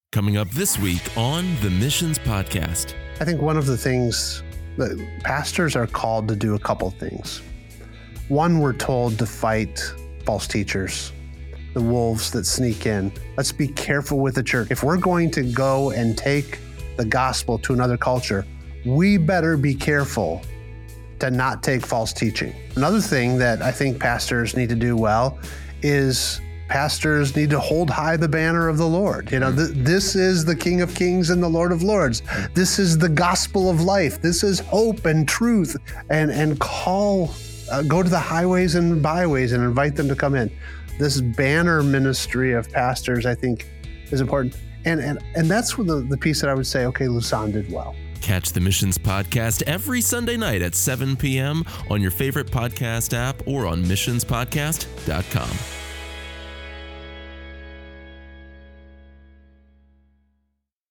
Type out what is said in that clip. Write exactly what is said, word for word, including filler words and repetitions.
Coming up this week on the Missions Podcast. I think one of the things that pastors are called to do a couple things. One, we're told to fight false teachers, the wolves that sneak in. Let's be careful with the church. If we're going to go and take the gospel to another culture, we better be careful to not take false teaching. Another thing that I think pastors need to do well is pastors need to hold high the banner of the Lord. You know, th- this is the King of Kings and the Lord of Lords. This is the gospel of life. This is hope and truth. And and call, uh, go to the highways and byways and invite them to come in. This banner ministry of pastors, I think, is important. And and and that's the, the piece that I would say, okay, Lausanne did well. Catch the Missions Podcast every Sunday night at seven p.m. on your favorite podcast app or on missions podcast dot com.